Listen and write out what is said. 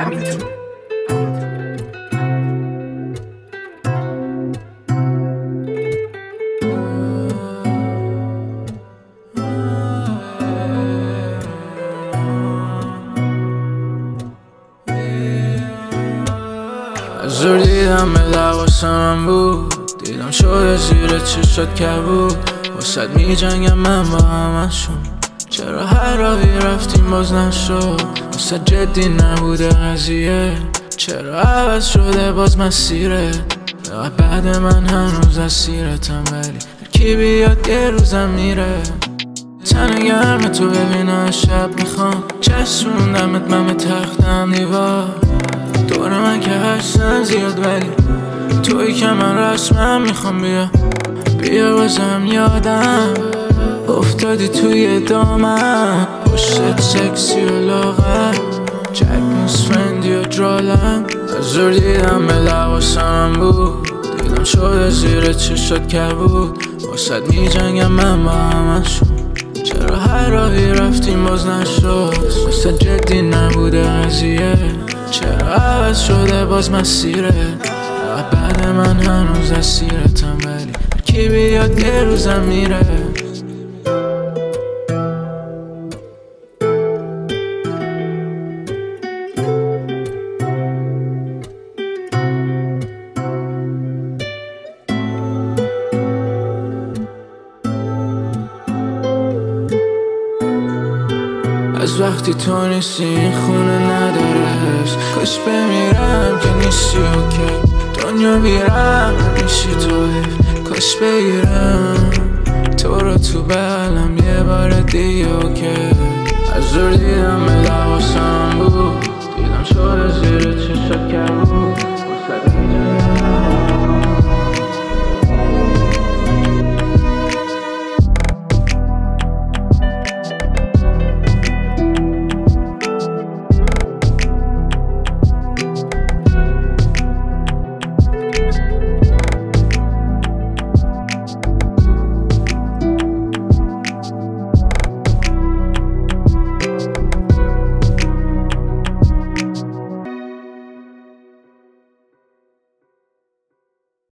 همینطور. زور دیدم به لباسم بود، دیدم شده زیر چشات کبود. واسد می جنگم من با همشون، چرا هر راهی رفتیم باز نشد. واسد جدی نبوده قضیه، چرا عوض شده باز مسیره. بعد من هنوز اسیرتم، ولی کی بیاد یه روزم میره. تن گرم تو ببینم شب میخوام، چسبوندمت من به تختم دیوار. دور من که هستن زیاد، ولی توی که من رسمم میخوام. بیا بازم یادم افتادی توی دامم، پشتت سکسی و لاغر، جک فرندی و درالم. از زور دیدم به لباسم بود، دیدم شده زیر چشات کبود. واسد می جنگم من با همشون، چرا هر راهی رفتیم باز نشد. واسد جدی نبوده قضیه، چرا عوض شده باز مسیره. بعد من هنوز اسیرتم، ولی کی بیاد یه روزم میره. از وقتی تو نیستی این خونه نداره حس، کاش بمیرم که نیستی اوکی. دنیا بیرم میشی تو حیف، کاش بگیرم تو رو تو بغلم یه بار دیگه اوکی. از زور دیدم به لباسم بود، دیدم شده زیر چشات کبود.